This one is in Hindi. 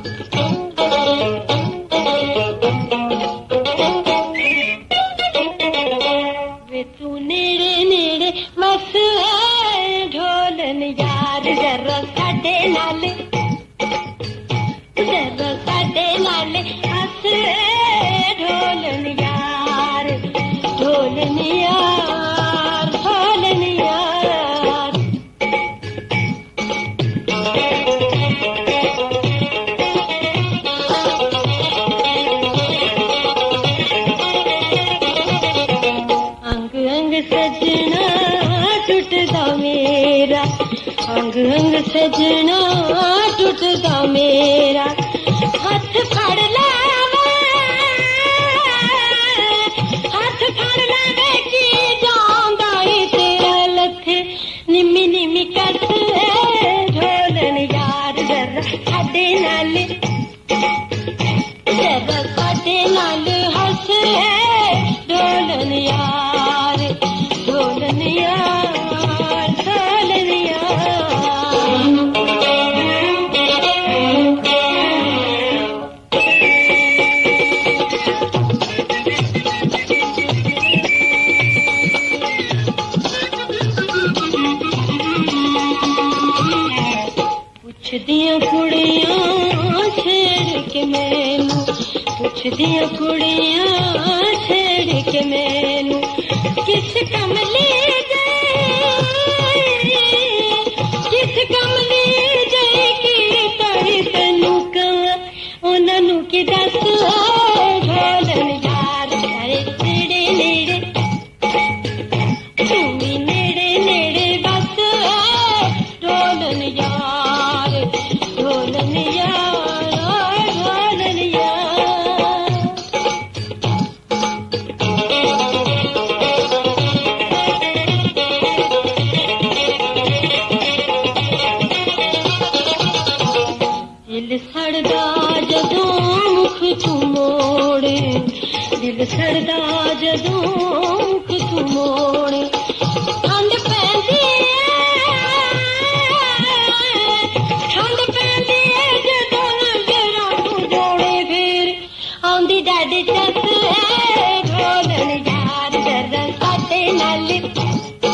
वे तू नेड़े नेड़े बस ढोलन यार जरा साडे नाल हस ढोलन यार ढोलन यार ढोलन यार। अंग अंग सजना टूटदा मेरा अंग अंग सजना टूटदा मेरा हाथ फड़ ले की जांदा तेरा लथे निम्मी निम्मी कस ढोलन यार जरा साडे नाल हस ढोलन यार ढोलन यार ढोलन पुछदियां कुड़ियां छेड़ के मैनू पुछदियां कुड़ियां छेड़ के मैनू किस कमली जाए की तारी तैनू कवां उन्हां नू की दस ढोलन यार अरे नेड़े नेड़े तू भी नेड़े नेड़े बस ढोलन यार ढोलन यार ढोलन यार। दिल सड़दा जदों मुख तू मोड़े दिल सड़दा जदों मुख तू मोड़े ठंड पैंदी जदों नजरां तू जोड़े फिर आंदी डैडी चस ढोलन यार जरा साडे नाल